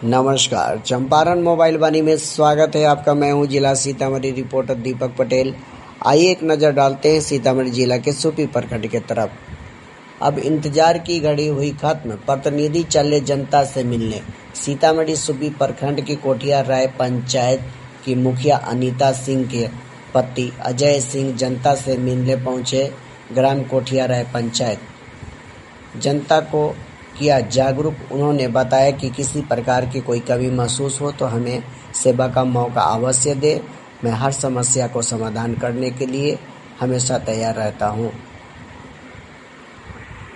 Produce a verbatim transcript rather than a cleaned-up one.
नमस्कार, चंपारण मोबाइल वाणी में स्वागत है आपका। मैं हूं जिला सीतामढ़ी रिपोर्टर दीपक पटेल। आइए एक नज़र डालते हैं सीतामढ़ी जिला के सुपी प्रखंड के तरफ। अब इंतजार की घड़ी हुई खत्म, प्रतिनिधि चले जनता से मिलने। सीतामढ़ी सुपी प्रखंड की कोठिया राय पंचायत की मुखिया अनीता सिंह के पति अजय सिंह जनता से मिलने पहुंचे ग्राम कोठिया राय पंचायत। जनता को किया जागरूक। उन्होंने बताया कि किसी प्रकार की कोई कमी महसूस हो तो हमें सेवा का मौका अवश्य दे। मैं हर समस्या को समाधान करने के लिए हमेशा तैयार रहता हूं।